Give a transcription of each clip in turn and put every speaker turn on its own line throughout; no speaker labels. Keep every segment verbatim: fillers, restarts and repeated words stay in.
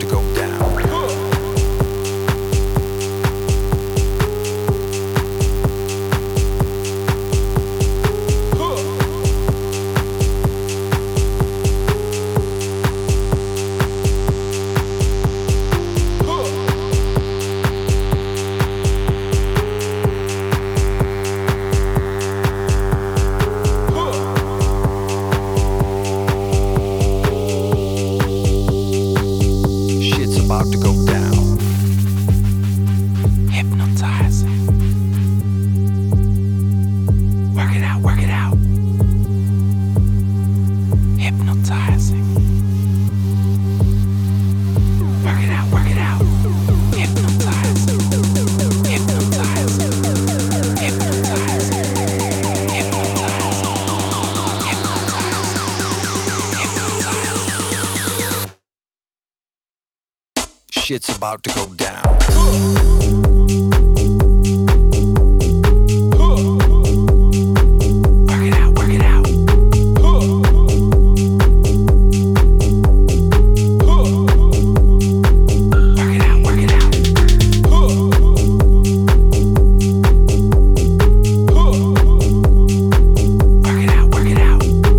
to go down. About to go down. Hypnotizing. Work it out, work it out. Hypnotizing. Work it out, work it out. Hypnotizing. Hypnotizing. Hypnotizing. Hypnotizing. Hypnotizing. Shit's about to go down. Work it out, work it out. Work it out, work it out. Work it out, work it out.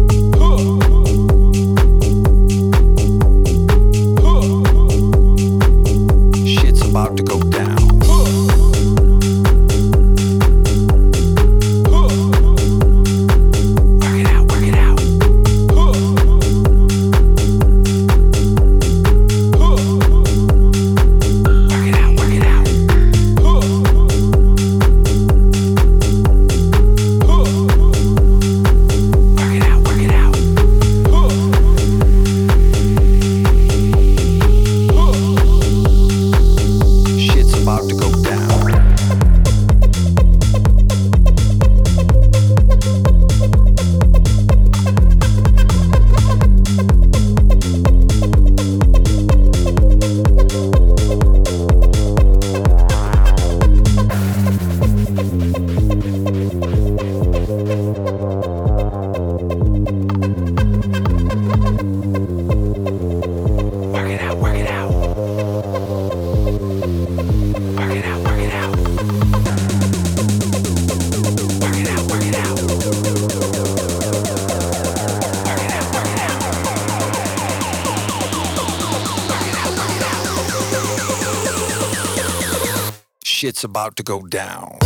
About to go down. Work it out, work it out. Work it out, work it out. Work it out, work it out. About to go down. Work it out, work it out. Work it out, work it out. Work it out, work it out. Work it out, work it out. Work it out, work it out. Shit's about to go down.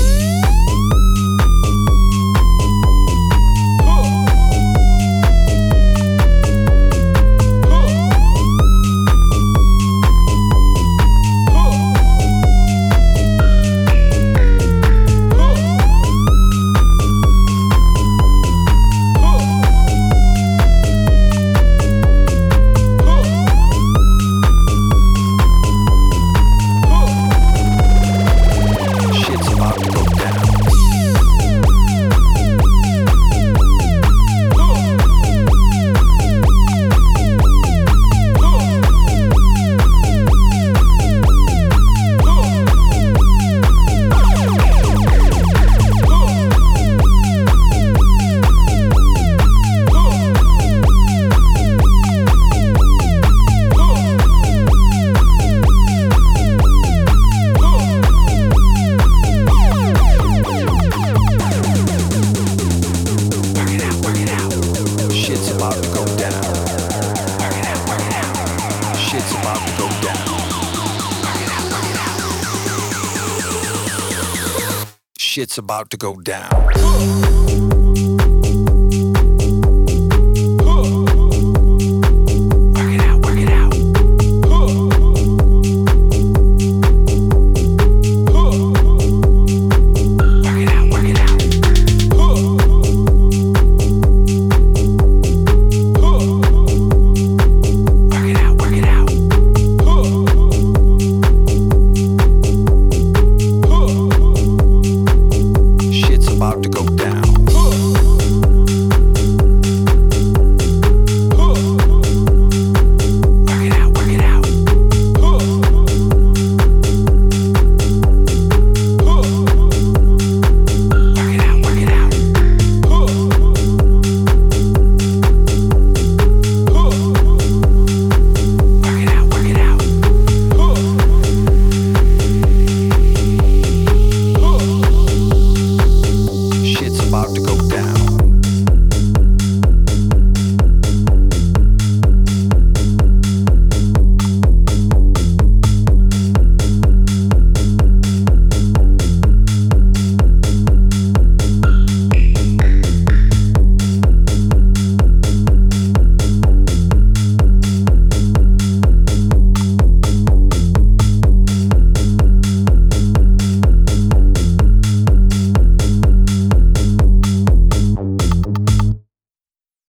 Shit's about to go down. Work it out, work it out. Shit's about to go down.